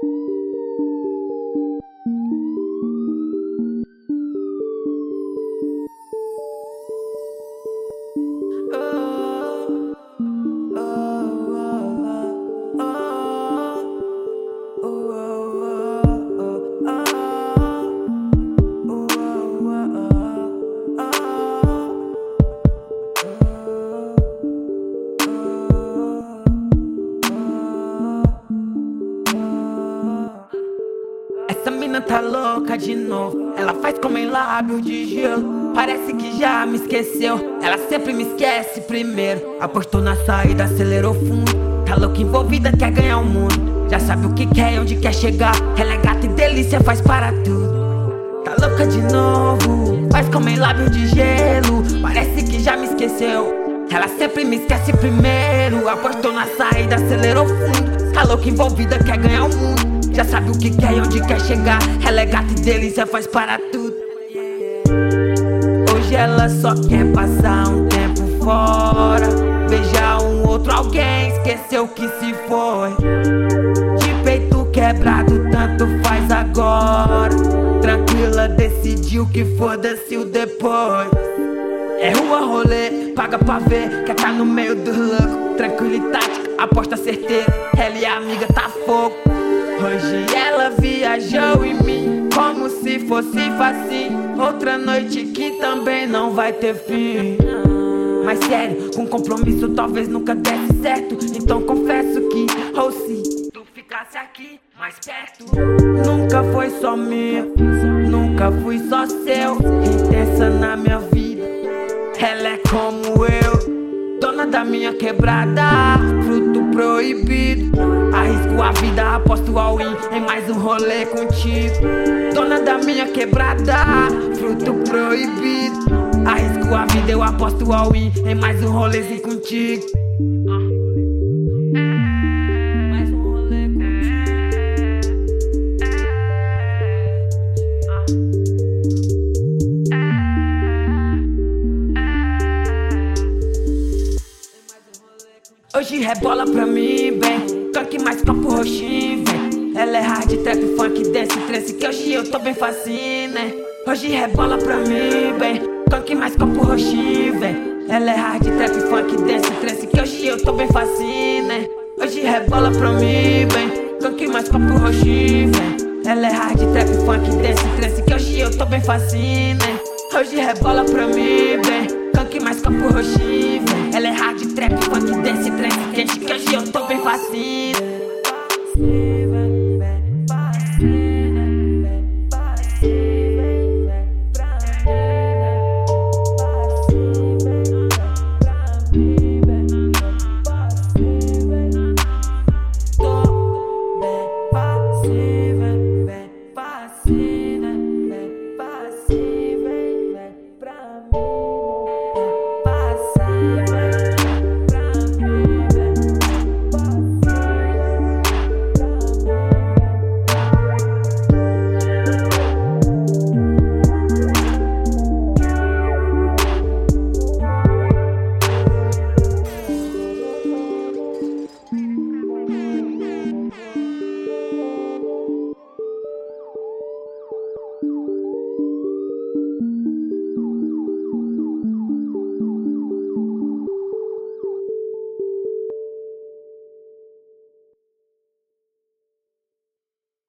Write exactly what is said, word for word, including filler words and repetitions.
Essa mina tá louca de novo. Ela faz como em lábio de gelo. Parece que já me esqueceu. Ela sempre me esquece primeiro. Apostou na saída, acelerou fundo. Tá louca envolvida, quer ganhar o mundo. Já sabe o que quer e onde quer chegar. Ela é gata e delícia, faz para tudo. Tá louca de novo. Faz como em lábio de gelo. Parece que já me esqueceu. Ela sempre me esquece primeiro. Apostou na saída, acelerou fundo. Tá louca envolvida, quer ganhar o mundo. Já sabe o que quer e onde quer chegar. Ela é gata e delícia, faz para tudo. Hoje ela só quer passar um tempo fora. Beijar um outro alguém, esqueceu que se foi. De peito quebrado, tanto faz agora. Tranquila, decidiu que foda-se o depois. É rua, rolê, paga pra ver. Quer tá no meio dos loucos. Tranquilidade, aposta certeira. Ela e a amiga tá fogo. Hoje ela viajou em mim, como se fosse facinho. Outra noite que também não vai ter fim. Mas sério, com compromisso talvez nunca desse certo. Então confesso que, ou se tu ficasse aqui mais perto. Nunca foi só minha, nunca fui só seu. Intensa na minha vida, ela é como eu. Dona da minha quebrada, fruto proibido. Arrisco a vida, aposto all in em mais um rolê contigo. Dona da minha quebrada, fruto proibido. Arrisco a vida, eu aposto all in em mais um rolezinho contigo. Mais um rolê contigo. Hoje rebola pra mim, bem. Toque mais copo roxinho, vem. Ela é hard, trap, funk, dance, trance. Que hoje eu tô bem facinho, né? Hoje rebola pra mim, bem. Toque mais copo roxinho, vem. Ela é hard, trap, funk, dance, trance. Que hoje eu tô bem facinho, né? Hoje rebola pra mim, bem. Toque mais copo roxinho, vem. Ela é hard, trap, funk, dance, trance. Que hoje eu tô bem facinho, né? Hoje rebola pra mim, bem. Toque mais copo roxinho, vem. Ela é hard, trap, funk, dance, trance. Quente que hoje eu tô bem facinho.